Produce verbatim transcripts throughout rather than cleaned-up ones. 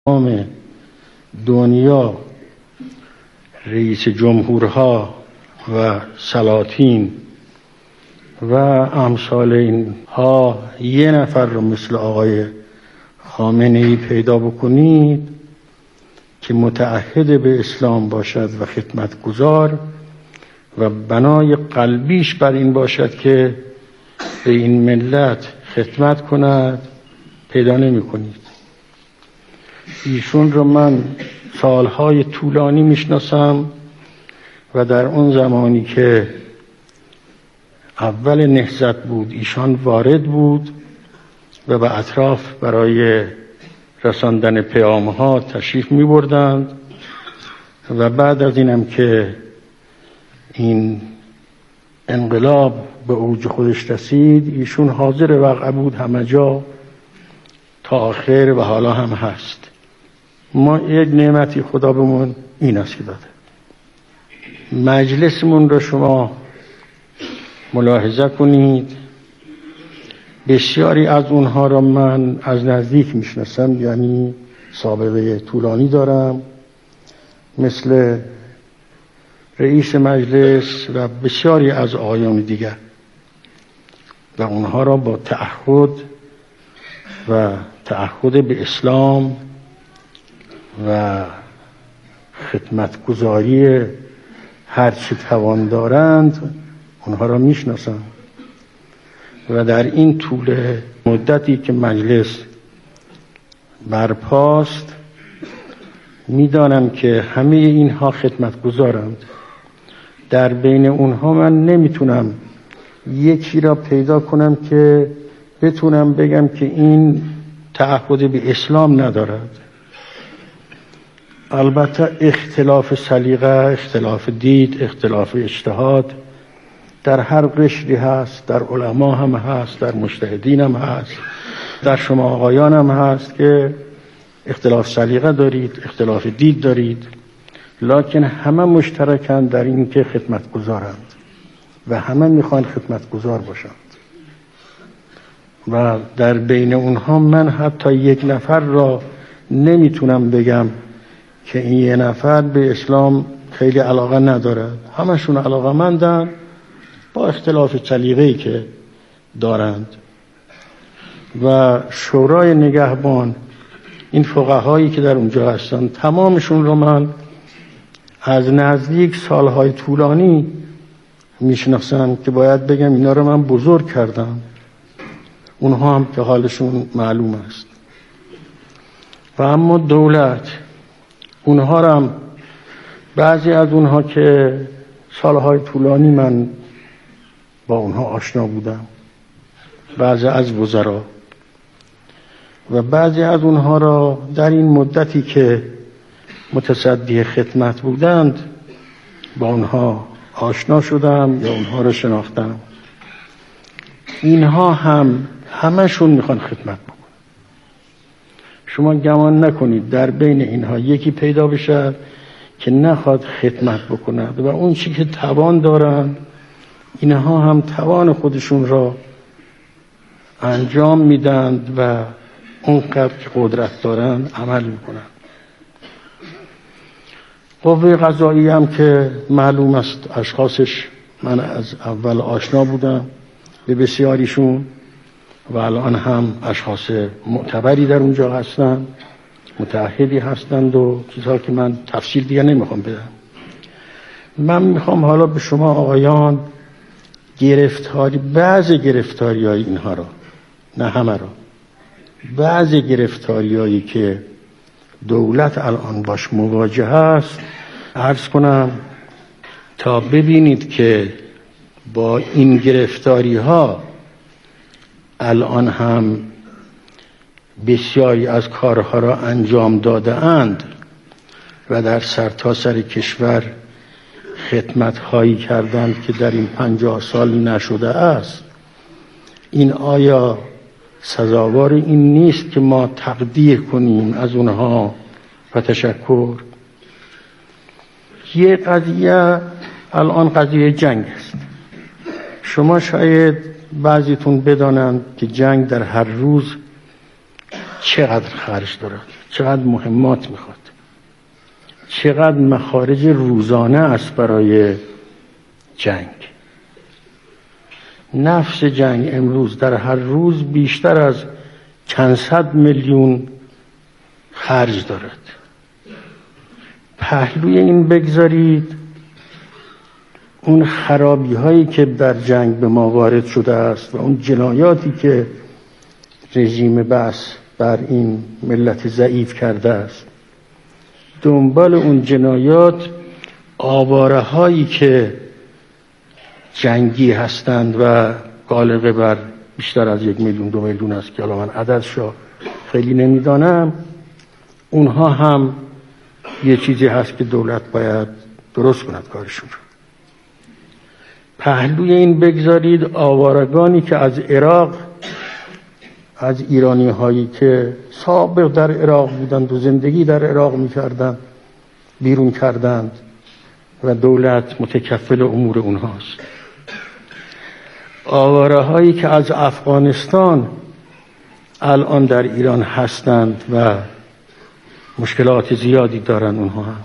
تمام دنیا رئیس جمهورها و سلاطین و امثال اینها یه نفر رو مثل آقای خامنه ای پیدا بکنید که متعهد به اسلام باشد و خدمتگزار و بنای قلبیش بر این باشد که به این ملت خدمت کند، پیدا نمی کنید. ایشون رو من سالهای طولانی میشناسم و در اون زمانی که اول نهضت بود ایشان وارد بود و به اطراف برای رساندن پیامها تشریف می بردند و بعد از اینم که این انقلاب به اوج خودش رسید ایشون حاضر وقع بود همه جا تا آخر و حالا هم هست. ما یک نعمتی خدا بهمون این است که داده. مجلسمون رو شما ملاحظه کنید، بسیاری از اونها را من از نزدیک میشناسم، یعنی سابقه طولانی دارم، مثل رئیس مجلس و بسیاری از آقایان دیگر، و اونها را با تعهد و تعهد به اسلام و خدمتگزاری هر چی توان دارند اونها را میشناسم و در این طول مدتی که مجلس برپاست میدانم که همه اینها خدمتگزارند. در بین اونها من نمیتونم یکی را پیدا کنم که بتونم بگم که این تعهد به اسلام ندارد. البته اختلاف سلیقه، اختلاف دید، اختلاف اجتهاد در هر قشری هست، در علما هم هست، در مجتهدین هم هست، در شما آقایان هم هست که اختلاف سلیقه دارید، اختلاف دید دارید، لکن همه مشترکند در این که خدمتگزارند و همه میخوان خدمتگزار باشند و در بین اونها من حتی یک نفر را نمیتونم بگم که این یه نفر به اسلام خیلی علاقه ندارد. همشون علاقه مندن با اختلاف سلیقه‌ای که دارند. و شورای نگهبان، این فقهایی که در اونجا هستن، تمامشون رو من از نزدیک سالهای طولانی میشناسم که باید بگم اینا رو من بزرگ کردم. اونها هم که حالشون معلوم است. و اما دولت، اونها رو هم بعضی از اونها که سالهای طولانی من با اونها آشنا بودم، بعضی از وزرا و بعضی از اونها را در این مدتی که متصدی خدمت بودند با اونها آشنا شدم یا اونها را شناختم. اینها هم همشون میخوان خدمت بکنن. شما گمان نکنید در بین اینها یکی پیدا بشه که نخواد خدمت بکند و اون چی که توان دارن اینها هم توان خودشون را انجام میدند و اونقدر که قدرت دارن عمل میکنن. قوه قضاییه هم که معلوم است اشخاصش من از اول آشنا بودم به بسیاریشون و الان هم اشخاص معتبری در اونجا هستند، متعهدی هستند و چیزها که من تفصیل دیگه نمیخوام بدم. من میخوام حالا به شما آقایان گرفتاری، بعض گرفتاری های اینها را، نه همه را، بعض گرفتاری هایی که دولت الان باش مواجه است عرض کنم تا ببینید که با این گرفتاری ها الان هم بسیاری از کارها را انجام داده اند و در سرتاسر کشور خدمت هایی کردند که در این پنجاه سال نشده است. این آیا سزاوار این نیست که ما تقدیر کنیم از اونها و تشکر؟ یه قضیه الان قضیه جنگ است. شما شاید بعضیتون بدانند که جنگ در هر روز چقدر خرج دارد. چقدر مهمات میخواد، چقدر مخارج روزانه است برای جنگ. نفس جنگ امروز در هر روز بیشتر از چند صد میلیون خرج دارد. پهلوی این بگذارید اون خرابی هایی که در جنگ به ما وارد شده است و اون جنایاتی که رژیم بعث بر این ملت ضعیف کرده است، دنبال اون جنایات آواره هایی که جنگی هستند و غالب بر بیشتر از یک میلیون دو میلیون است که الان من عددشو خیلی نمیدانم، اونها هم یه چیزی هست که دولت باید درست کند کارشون رو. پهلوی این بگذارید آوارگانی که از عراق، از ایرانی هایی که سابق در عراق بودند و زندگی در عراق میکردند بیرون کردند و دولت متکفل امور اونهاست. آواره هایی که از افغانستان الان در ایران هستند و مشکلات زیادی دارن اونها هم.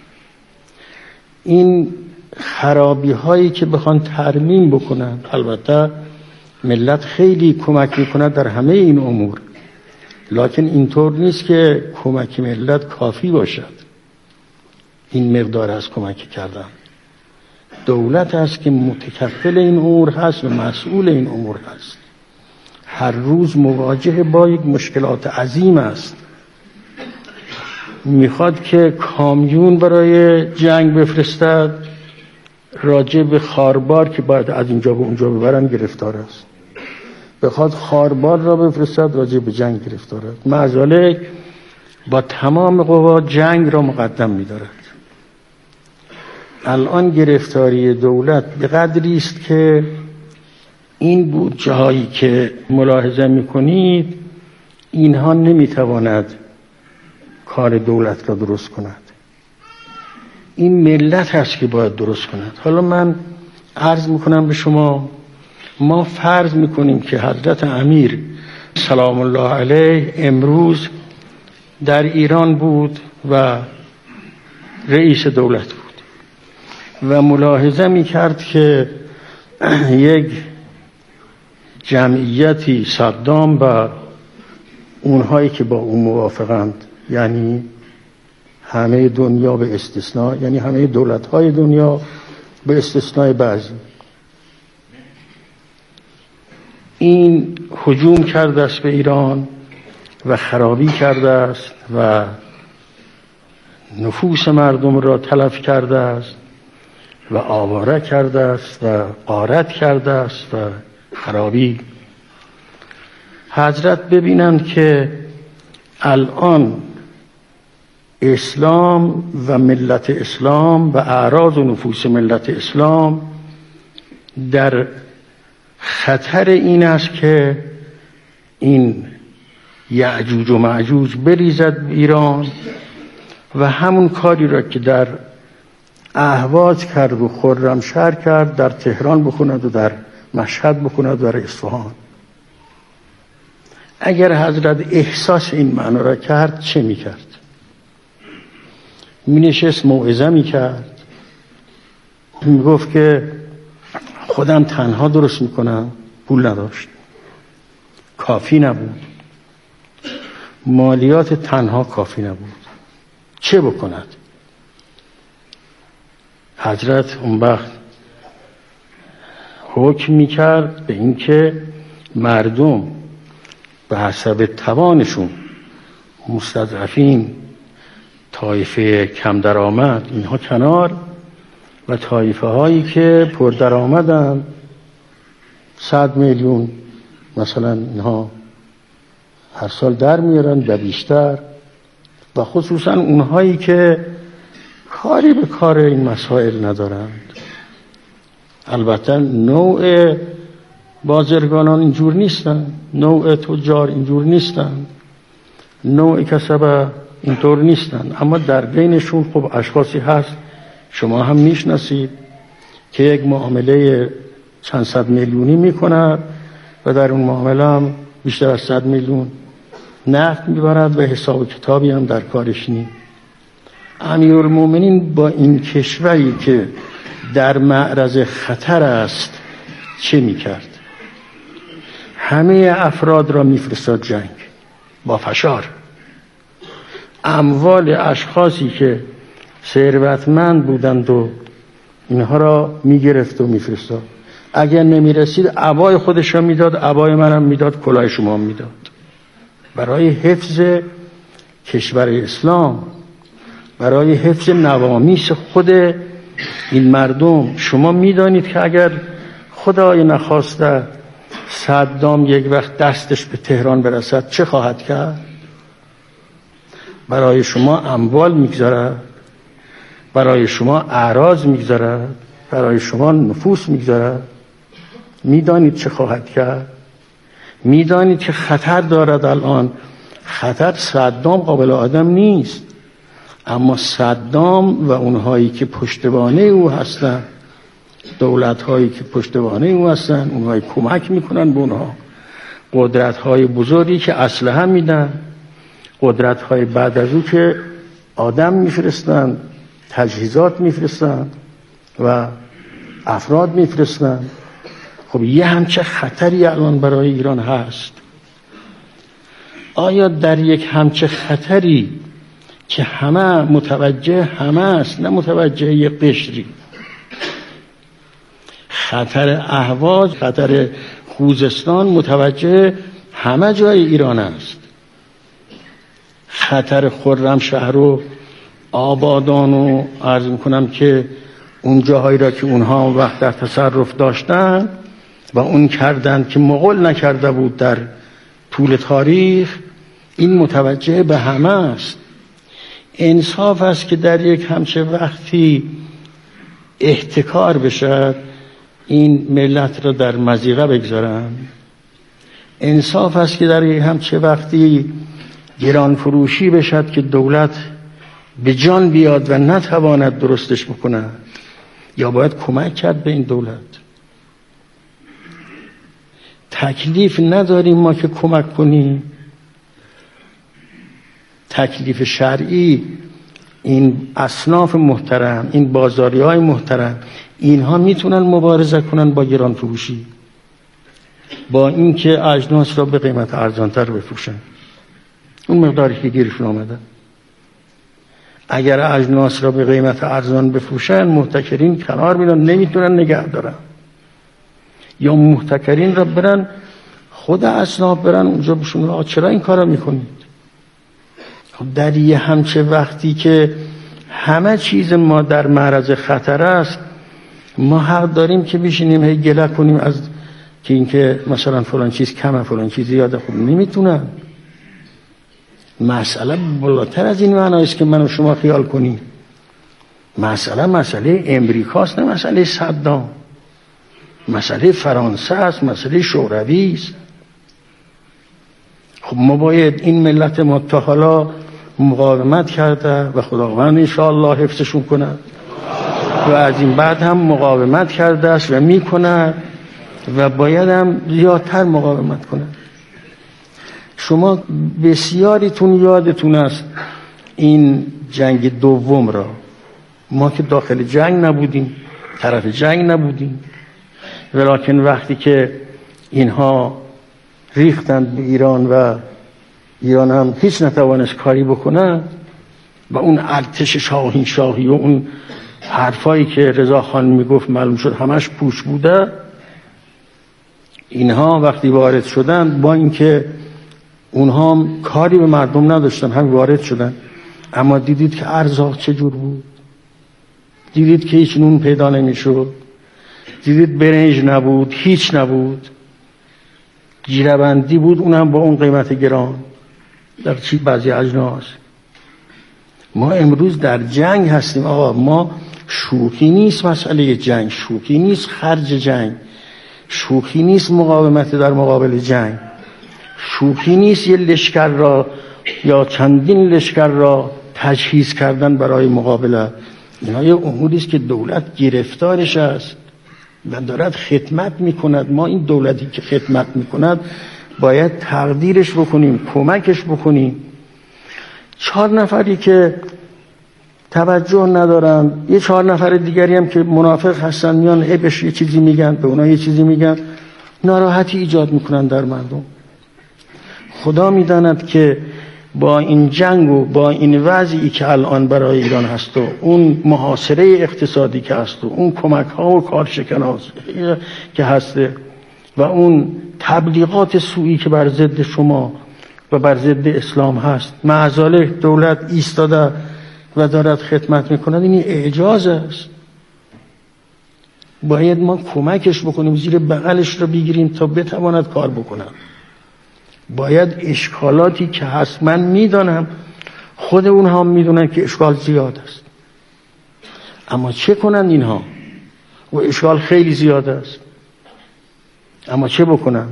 این خرابی هایی که بخوان ترمیم بکنن، البته ملت خیلی کمک میکنه در همه این امور، لکن اینطور نیست که کمک ملت کافی باشد. این مقدار از کمک کردن دولت است که متکفل این امور هست و مسئول این امور هست. هر روز مواجه با یک مشکلات عظیم است. میخواد که کامیون برای جنگ بفرستد، راجع به خاربار که باید از اینجا به اونجا ببرن گرفتار است. بخواد خاربار را بفرستد، راجع به جنگ گرفتار است. معذالک با تمام قوا جنگ را مقدم می‌دارد. الان گرفتاری دولت به قدری است که این بود جایی که ملاحظه می‌کنید اینها نمی‌تواند کار دولت را درست کند. این ملت هست که باید درست کند. حالا من عرض میکنم به شما، ما فرض میکنیم که حضرت امیر سلام الله علیه امروز در ایران بود و رئیس دولت بود و ملاحظه میکرد که یک جمعیتی صدام و اونهایی که با اون موافقند، یعنی همه دنیا به استثناء، یعنی همه دولت‌های دنیا به استثناء بعضی، این هجوم کرده است به ایران و خرابی کرده است و نفوس مردم را تلف کرده است و آواره کرده است و غارت کرده است و خرابی. حضرت ببینند که الان اسلام و ملت اسلام و اعراض و نفوس ملت اسلام در خطر این است که این یعجوج و معجوج بریزد به ایران و همون کاری را که در اهواز کرد و خرمشهر کرد در تهران بکند و در مشهد بکند و در اصفهان. اگر حضرت احساس این معنا را کرد چه میکرد؟ می نشست موعظه می کرد، می گفت که خودم تنها درست می کنم. پول نداشت، کافی نبود، مالیات تنها کافی نبود، چه بکند؟ حضرت اون وقت حکم می کرد به این که مردم به حسب توانشون، مستضعفین، طایفه کم درآمد اینها کنار و طایفه هایی که پر درآمدن صد میلیون مثلا اینها هر سال در میارن و بیشتر، و خصوصا اونهایی که کاری به کار این مسائل ندارند. البته نوع بازرگانان اینجور نیستن، نوع تجار اینجور نیستن، نوع کسبه اینطور نیستن، اما در بینشون خب اشخاصی هست شما هم میشناسید که یک معامله چند صد میلیونی میکنه و در اون معامله هم بیشتر از صد میلیون نفت میبرد و حساب کتابی هم در کارش نیست. امیرالمومنین با این کشوری که در معرض خطر است چه میکرد؟ همه افراد را میفرستاد جنگ با فشار. اموال اشخاصی که ثروتمند بودند و اینها را میگرفت و میفرستاد. اگر نمیرسید عبای خودش را میداد، عبای منم میداد، کلاه شما میداد. برای حفظ کشور اسلام، برای حفظ نوامیس خود این مردم. شما میدانید که اگر خدای نخواسته صدام یک وقت دستش به تهران برسد چه خواهد کرد؟ برای شما اموال میگذارد، برای شما اعراض میگذارد، برای شما نفوس میگذارد. میدانید چه خواهد کرد؟ میدانید که خطر دارد. الان خطر صدام قابل آدم نیست، اما صدام و اونهایی که پشتوانه او هستند، دولت‌هایی که پشتوانه او هستند، اونهایی کمک میکنن به اونها، قدرت‌های بزرگی که اسلحه میدن، قدرت‌های بعد از او که آدم میفرستن، تجهیزات میفرستن و افراد میفرستن. خب یه همچه خطری الان برای ایران هست. آیا در یک همچه خطری که همه متوجه همه است، نه متوجه یک قشری، خطر اهواز، خطر خوزستان متوجه همه جای ایران است، خطر خرمشهر و آبادان و عرض میکنم که اون جاهایی را که اونها وقت در تصرف داشتن و اون کردند که مغول نکرده بود در طول تاریخ، این متوجه به همه است. انصاف است که در یک همچه وقتی احتکار بشد این ملت را در مضیقه بگذارن. انصاف است که در یک همچه وقتی گران فروشی بشد که دولت به جان بیاد و نتواند درستش بکند، یا باید کمک کرد به این دولت. تکلیف نداریم ما که کمک کنیم. تکلیف شرعی این اصناف محترم، این بازاری های محترم، اینها میتونن مبارزه کنن با گران فروشی، با اینکه اجناس را به قیمت ارزانتر بفروشن اون مقداری که گیرشون آمده. اگر اجناس را به قیمت ارزان بفروشن، محتکرین کنار میرن، نمیتونن نگه دارن، یا محتکرین را برن خود اصناف برن اونجا بشون آقا چرا این کارا میکنید؟ خب در یه همچه وقتی که همه چیز ما در معرض خطر است، ما حق داریم که بشینیم هی گله کنیم از که اینکه مثلا فلان چیز کمه، فلان چیز زیاده. خب نمیتونن. مسئله بالاتر از این معناست که من و شما خیال کنیم. مسئله مسئله امریکاست، نه مسئله صدام. مسئله فرانسه است، مسئله شوروی است. خب ما باید این ملت ما تا حالا مقاومت کرده و خداوند انشاءالله حفظشون کنه و از این بعد هم مقاومت کرده است و میکنه و باید هم زیادتر مقاومت کنه. شما بسیاریتون یادتون است این جنگ دوم را، ما که داخل جنگ نبودیم، طرف جنگ نبودیم، ولیکن وقتی که اینها ریختند به ایران و ایران هم هیچ نتوانست کاری بکنه و اون ارتش شاهین شاهی و اون حرفایی که رضا خان میگفت معلوم شد همش پوچ بوده، اینها وقتی وارد شدن با اینکه اونها هم کاری به مردم نداشتن، هم وارد شدن، اما دیدید که ارزاق چجور بود، دیدید که هیچ نون پیدا نمیشد، دیدید برنج نبود، هیچ نبود، جیره‌بندی بود، اونم با اون قیمت گران در چی بعضی اجناس. ما امروز در جنگ هستیم آقا. ما شوخی نیست مسئله جنگ، شوخی نیست خرج جنگ، شوخی نیست مقاومت در مقابل جنگ، شوخی نیست یه لشکر را یا چندین لشکر را تجهیز کردن برای مقابله. اینا یه اموری است که دولت گرفتارش است و دارد خدمت میکند. ما این دولتی که خدمت میکند باید تقدیرش بکنیم، کمکش بکنیم. چهار نفری که توجه ندارن، یه چهار نفر دیگری هم که منافق هستن میان عیبش یه چیزی میگن، به اونا یه چیزی میگن، ناراحتی ایجاد میکنن در مردم. خدا میداند که با این جنگ و با این وضعی که الان برای ایران هست و اون محاصره اقتصادی که هست و اون کمک ها و کارشکنان که هست و اون تبلیغات سوئی که بر ضد شما و بر ضد اسلام هست، معزاله دولت ایستاده و دارد خدمت میکند، این اعجاز است. باید ما کمکش بکنیم، زیر بغلش رو بگیریم تا بتواند کار بکنه. باید اشکالاتی که هست، من میدانم خود اونها میدونن که اشکال زیاد است، اما چه کنن اینها؟ و اشکال خیلی زیاد است، اما چه بکنن؟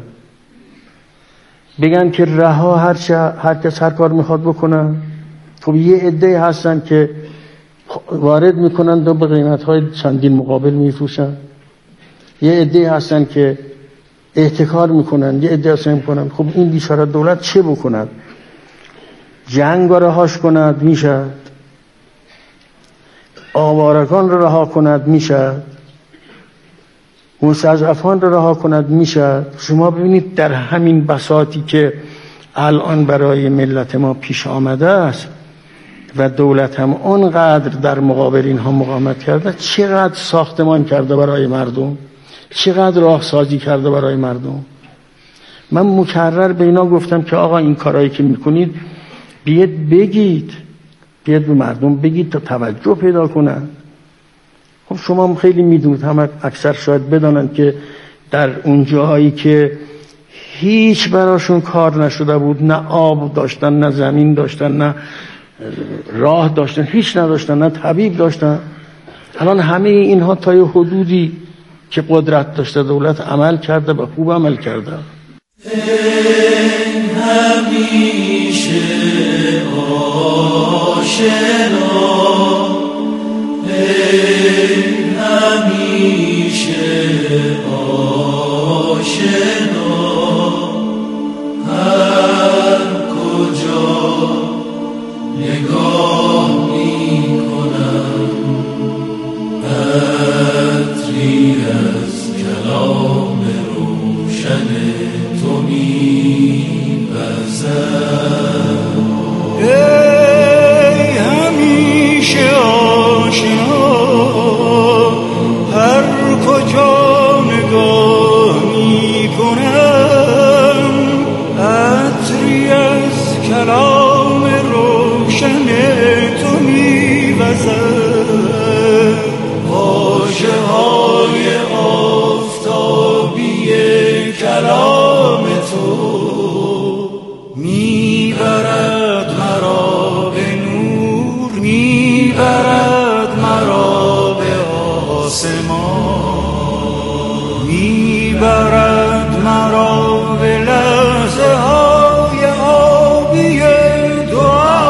بگن که رها هر چه هر کس هر کار میخواد بکنن؟ خب یه عده هستن که وارد میکنن و به قیمت‌های چندین مقابل میفروشن. یه عده هستن که احتکار میکنن، یه عده هستن میکنن. خب این بیچاره دولت چه بکند؟ جنگ رو رهاش کند میشد، آوارگان رو رها کند میشد، مستضعفان رو رها کند میشد. شما ببینید در همین بساطی که الان برای ملت ما پیش آمده است و دولت هم اونقدر در مقابل اینها مقاومت کرده، چقدر ساختمان کرده برای مردم، چقدر راهسازی کرده برای مردم. من مکرر به اینا گفتم که آقا این کارهایی که میکنید بیاید بگید، بیاید به مردم بگید تا توجه پیدا کنن. خب شما هم خیلی میدونید، همه اکثر شاید بدانند که در اون جاهایی که هیچ براشون کار نشده بود، نه آب داشتن، نه زمین داشتن، نه راه داشتن، هیچ نداشتن، نه طبیب داشتن، الان همه اینها تا یه حدودی که قدرت داشته دولت عمل کرده و خوب عمل کرده. این همیشه آشنا، این همیشه آشنا، هر کجا نگاه می کنم عطری از کلام روشن تو می وزد. ای همیشه آشنا، هر کجا نگاه می کنم عطری از کلام روشن تو می وزد. واژه های آفتابی کلام تو میبرد مرا به نور، میبرد مرا به آسمان، میبرد مرا به لحظه های آبی دعا.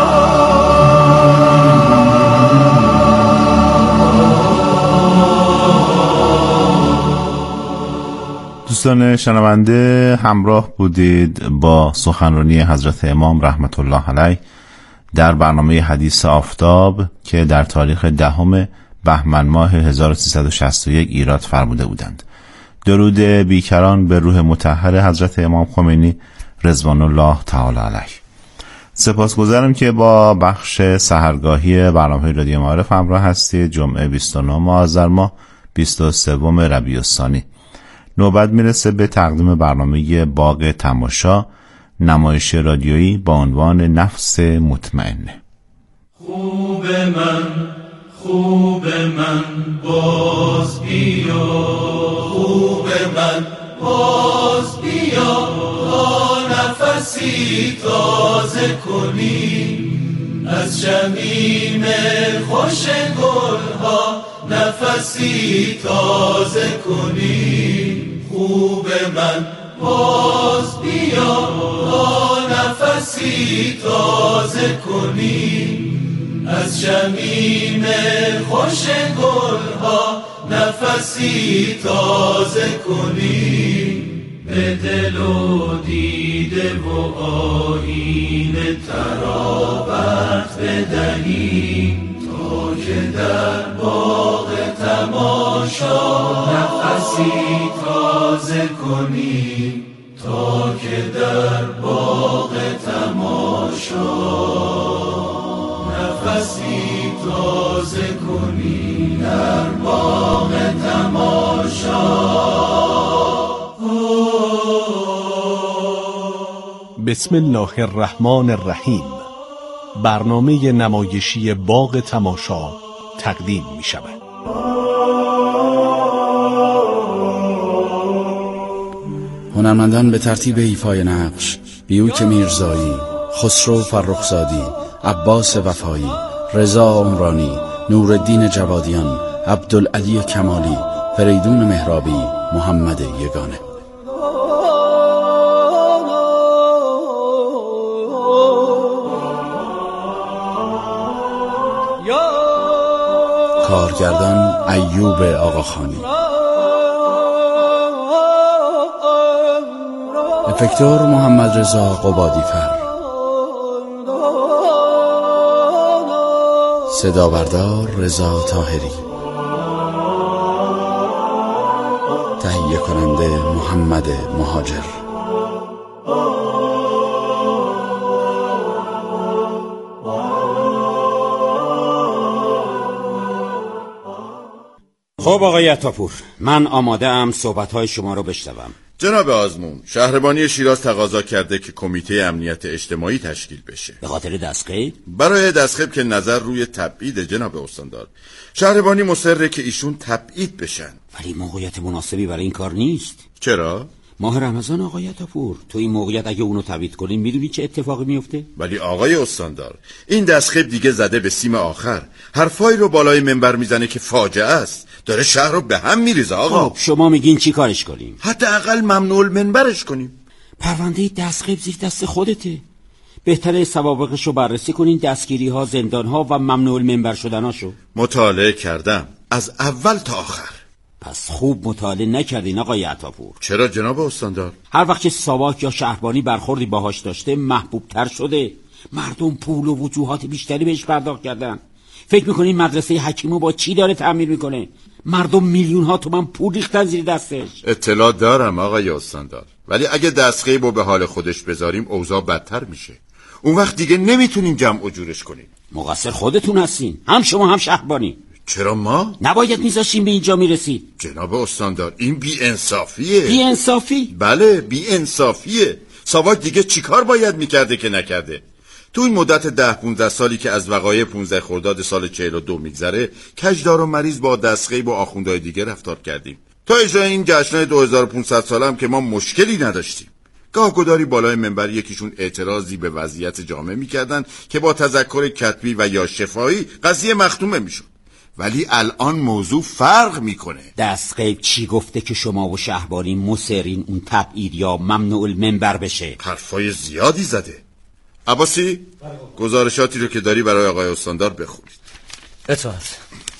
دوستان شنونده، همراه بودید با سخنرانی حضرت امام رحمت الله علیه در برنامه حدیث آفتاب که در تاریخ دهم بهمن ماه هزار و سیصد و شصت و یک ایراد فرموده بودند. درود بیکران به روح مطهر حضرت امام خمینی رضوان الله تعالی علیه. سپاسگزارم که با بخش سحرگاهی برنامه رادیو معارف همراه هستید. جمعه بیست و نه آذر ماه بیست و سه ربیع الثانی نوبت میرسه به تقدیم برنامه باغ تماشا، نمایش رادیویی با عنوان نفس مطمئنه. خوب من، خوب من باز بیا، خوب من باز بیا، تا نفسی تازه کنی از شمیم خوش گلها، نفسی تازه کنی. خوب من باز بیا، تا نفسی تازه کنی از شمیم خوش گلها، نفسی تازه کنی. به دل و دیده و آیینه ترابت بدهیم تا که در باغ تماشا نفسی تازه کنیم، تا که در باغ تماشا نفسی تازه کنیم، در باغ تماشا. بسم الله الرحمن الرحیم. برنامه نمایشی باغ تماشا تقدیم می شود. هنرمندان به ترتیب ایفای نقش: بیوک میرزایی، خسرو فرخزادی، عباس وفایی، رضا عمرانی، نورالدین جوادیان، عبدالعلی کمالی، فریدون مهرابی، محمد یگانه. کارگردان ایوب آقاخانی. افکتور محمد رضا قبادی فر. صدا بردار رضا طاهری. تهیه کننده محمد مهاجر. خب آقای عطاپور، من آماده ام صحبت‌های شما رو بشنوم. جناب آزمون، شهربانی شیراز تقاضا کرده که کمیته امنیت اجتماعی تشکیل بشه. به خاطر دستقید؟ برای دستقید که نظر روی تبعید جناب استاندار. شهربانی مصره که ایشون تبعید بشن. ولی موقعیت مناسبی برای این کار نیست. چرا؟ ماه رمضان آقای عطاپور، تو این موقعیت اگه اونو تبعید کنین میدونی چه اتفاقی میفته؟ ولی آقای استاندار، این دستخیب دیگه زده به سیم آخر. حرفایی رو بالای منبر میزنه که فاجعه است. داره شهر رو به هم میریزه آقا. خب شما میگین چی کارش کنیم؟ حداقل ممنوع المنبرش کنیم. پرونده دستخیب زیر دست خودته. بهتره سوابقش رو بررسی کنین، دستگیری ها، زندان ها و ممنوع المنبر شدناشو. مطالعه کردم از اول تا آخر. پس خوب مطالعه نکردین آقای عطاپور. چرا جناب استاندار؟ هر وقت که ساواک یا شهربانی برخوردی باهاش داشته محبوب تر شده. مردم پول و وجوهات بیشتری بهش پرداخت کردن. فکر میکنین مدرسه حکیمو با چی داره تعمیر میکنه؟ مردم میلیون ها تومن پول ریختن زیر دستش. اطلاع دارم آقای استاندار، ولی اگه دستخیبو به حال خودش بذاریم اوضاع بدتر میشه. اون وقت دیگه نمیتونیم جمع و جورش کنیم. مقصر خودتون هستین، هم شما هم شهربانی. چرا ما؟ نباید میذاشیم به اینجا میرسید. جناب استاندار، این بی انصافیه. بی انصافی؟ بله بی انصافیه. ساواک دیگه چیکار باید میکرده که نکرده؟ تو این مدت ده پونزده سالی که از وقایع پونزده خرداد سال چهل و دو میگذره، کجدار و مریض با دستغیب و آخوندهای دیگه رفتار کردیم. تا اجرای این جشنهای دو هزار و پانصد ساله هم که ما مشکلی نداشتیم. گاه گداری بالای منبر یکیشون اعتراضی به وضعیت جامعه میکردن که با تذکر کتبی و یا شفاهی قضیه مختومه میشد. ولی الان موضوع فرق میکنه. دستغیب چی گفته که شما و شهربانی مصرین اون تبعید یا ممنوع المنبر بشه؟ حرفای زیادی زده. عباسی، گزارشاتی رو که داری برای آقای استاندار بخونید. اطاعت.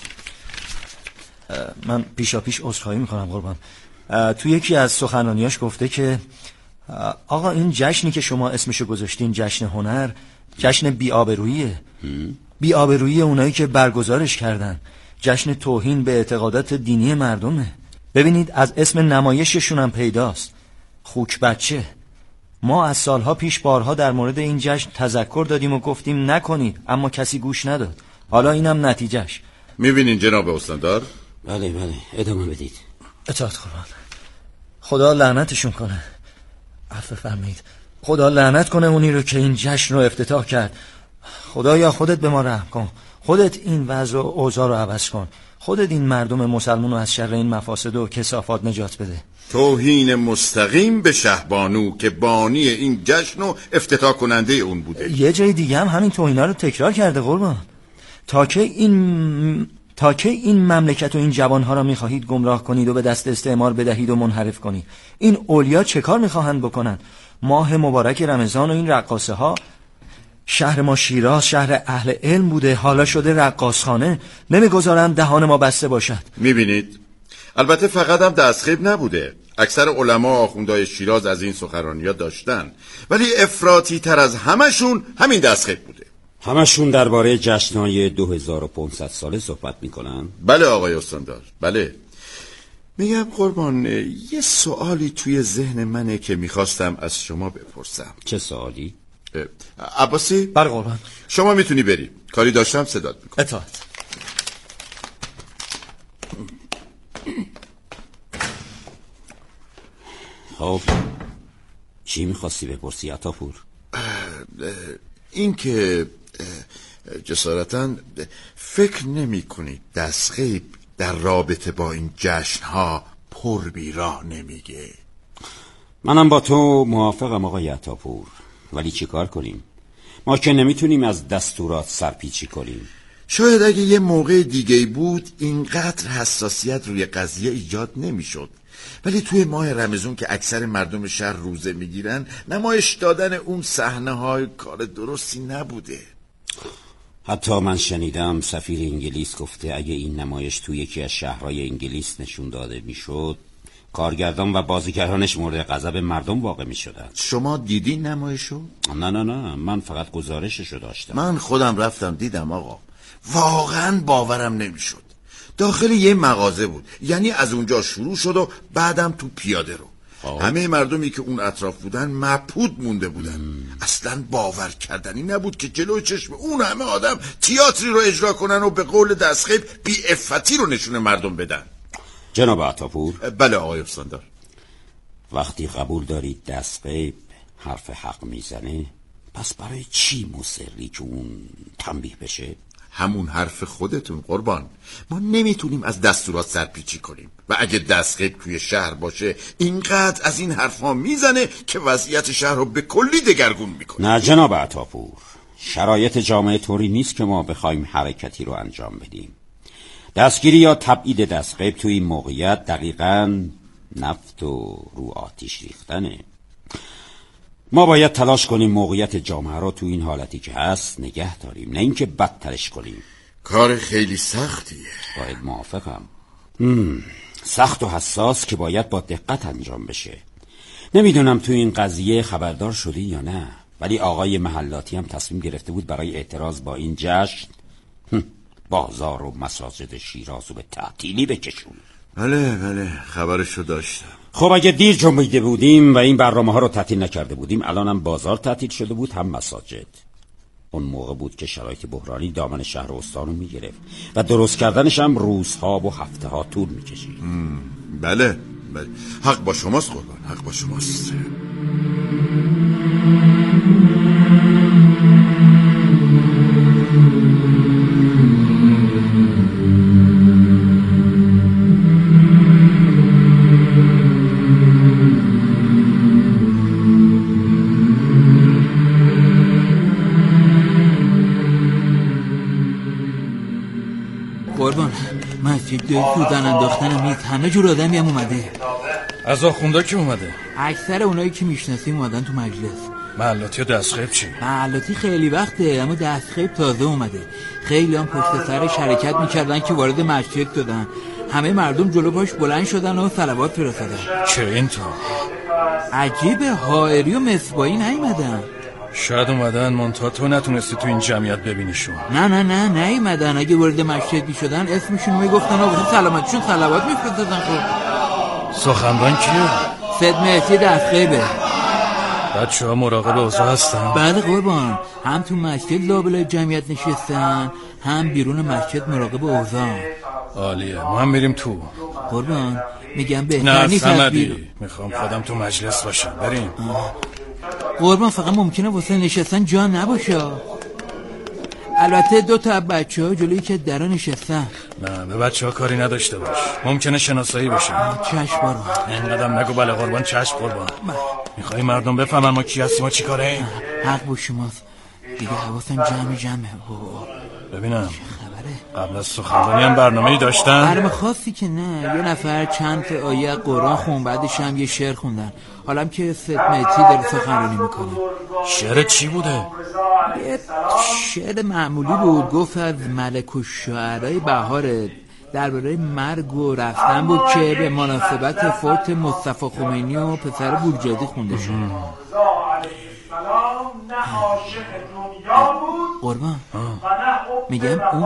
من پیشا پیش عذرخواهی میکنم قربان. تو یکی از سخنرانیاش گفته که آقا این جشنی که شما اسمشو گذاشتین جشن هنر، جشن بی‌آبروییه. بی‌آبرویی اونایی که برگزارش کردن. جشن توهین به اعتقادات دینی مردمه. ببینید از اسم نمایششون هم پیداست. خوک بچه. ما از سالها پیش بارها در مورد این جشن تذکر دادیم و گفتیم نکنید، اما کسی گوش نداد. حالا اینم نتیجهش. میبینین جناب استاندار؟ بله بله ادامه بدید. اطاعت قربان. خدا لعنتشون کنه. عفو فرمایید. خدا لعنت کنه اونی رو که این جشن رو افتتاح کرد. خدایا خودت به ما رحم کن. خودت این وضع و اوضاع رو عوض کن. خودت این مردم مسلمان رو از شر این مفاسد و کثافات نجات بده. توهین مستقیم به شهبانو که بانی این جشن و افتتاح کننده اون بوده. یه جای دیگه هم همین توهینا رو تکرار کرده قربان. تا که این تا که این مملکت و این جوانها را میخواهید گمراه کنید و به دست استعمار بدهید و منحرف کنید. این اولیا چه کار میخواهند بکنن؟ ماه مبارک رمضان و این رقاصه ها. شهر ما شیراز شهر اهل علم بوده، حالا شده رقاصخانه. نمیگذارم دهان ما بسته باشد. میبینید؟ البته فقط هم دستخیب نبوده. اکثر علما و آخوندهای شیراز از این سخنرانی‌ها داشتن، ولی افراطی تر از همشون همین دستخط بوده. همشون درباره جشن‌های دو هزار و پانصد ساله صحبت میکنن؟ بله آقای استاندار، بله. میگم قربان، یه سوالی توی ذهن منه که میخواستم از شما بپرسم. چه سوالی؟ عباسی؟ بله قربان. شما میتونی بری، کاری داشتم صدات میکنم. اطاعت. خب چی میخواستی بپرسی عطاپور؟ این که جسارتاً فکر نمی کنی دستخیب در رابطه با این جشنها پر بیراه نمیگه؟ منم با تو موافقم آقای عطاپور، ولی چی کار کنیم؟ ما که نمیتونیم از دستورات سرپیچی کنیم. شاید اگه یه موقع دیگه بود اینقدر حساسیت روی قضیه ایجاد نمیشد، ولی توی ماه رمضان که اکثر مردم شهر روزه میگیرن، نمایش دادن اون صحنه های کار درستی نبوده. حتی من شنیدم سفیر انگلیس گفته اگه این نمایش توی یکی از شهرهای انگلیس نشون داده میشد، کارگردان و بازیگرانش مورد غضب مردم واقع میشدن. شما دیدی نمایشو؟ نه نه نه، من فقط گزارششو داشتم. من خودم رفتم دیدم آقا، واقعا باورم نمیشد. داخل یه مغازه بود، یعنی از اونجا شروع شد و بعدم تو پیاده رو. آه. همه مردمی که اون اطراف بودن مبهوت مونده بودن. مم. اصلا باور کردنی نبود که جلوی چشم اون همه آدم تئاتری رو اجرا کنن و به قول دستخیب بی عفتی رو نشون مردم بدن. جناب عطاپور. بله آقای استاندار. وقتی قبول دارید دستخیب حرف حق میزنه، پس برای چی مصری که اون تنبیه بشه؟ همون حرف خودتون قربان، ما نمیتونیم از دستورات سرپیچی کنیم و اگه دستخیب توی شهر باشه اینقدر از این حرفا میزنه که وضعیت شهر رو به کلی دگرگون میکنه. نه جناب عطاپور، شرایط جامعه طوری نیست که ما بخوایم حرکتی رو انجام بدیم. دستگیری یا تبعید دستخیب توی این موقعیت دقیقاً نفت و رو آتیش ریختنه. ما باید تلاش کنیم موقعیت جامعه را تو این حالتی که هست نگه داریم، نه اینکه بدترش کنیم. کار خیلی سختیه. باید موافقم. مم. سخت و حساس که باید با دقت انجام بشه. نمیدونم تو این قضیه خبردار شدی یا نه، ولی آقای محلاتی هم تصمیم گرفته بود برای اعتراض با این جشن بازار و مساجد شیراز رو به تعطیلی بکشون. بله بله خبرشو داشتم. خب اگه دیر جنبیده بودیم و این برنامه ها رو تعطیل نکرده بودیم، الان هم بازار تعطیل شده بود هم مساجد. اون موقع بود که شرایط بحرانی دامن شهر و استان رو میگرفت و درست کردنش هم روزها و هفته ها طول میکشید. بله بله، حق با شماست قربان، حق با شماست. قربان، مسجد سوزن انداختن میز، همه جور آدمی هم اومده. از آخوندا کی اومده؟ اکثر اونایی که میشناسیم اومدن تو مجلس. محلاتی و دستخیب چی؟ محلاتی خیلی وقته، اما دستخیب تازه اومده. خیلی هم پشت سرش حرکت میکردن که وارد مسجد شدن. همه مردم جلو پاش بلند شدن و صلوات فرستادن. چه اینطور؟ عجیبه، حائری و مصباحی نیومدن. شاید اومدن منتها تو نتونستی تو این جمعیت ببینیشون. نه نه نه نیومدن. اگه وارد مسجد میشدن اسمشون میگفتن و واسه سلامتیشون صلوات میفرستادن. خب سخنران کیه؟ سید مهدی دستخیبه. بچه ها مراقب اوضاع هستن؟ بله قربان، هم تو مسجد لابلای جمعیت نشستن، هم بیرون مسجد مراقب اوضاع. عالیه، ما هم میریم تو. قربان میگم بهتر نیست از بیرون. میخوام خودم تو مجلس باشم. بریم. آه. قربان فقط ممکنه واسه نشستن جا نباشه. البته دو تا بچه ها جلوی که درا نشستن. نه به بچه ها کاری نداشته باش، ممکنه شناسایی بشه. چشم قربان. اینقدرم نگو بله قربان. چشم قربان. میخوای مردم بفهمن ما کی هستیم و چی کاره؟ حق با شماست. دیگه حواسم جمع جمعه. ببینم قبل از سخنرانی هم برنامه‌ای داشتن؟ برنامه خاصی که نه، یه نفر چند تا آیه قرآن خون، بعدش هم یه شعر خوندن. حالا هم که سید مهدی داره سخنرانی میکنه. شعر چی بوده؟ یه شعر معمولی بود، گفت از ملک الشعرای بهار درباره مرگ و رفتن بود که به مناسبت فوت مصطفی خمینی و پسر بورجادی خونده شد. قربان میگم اون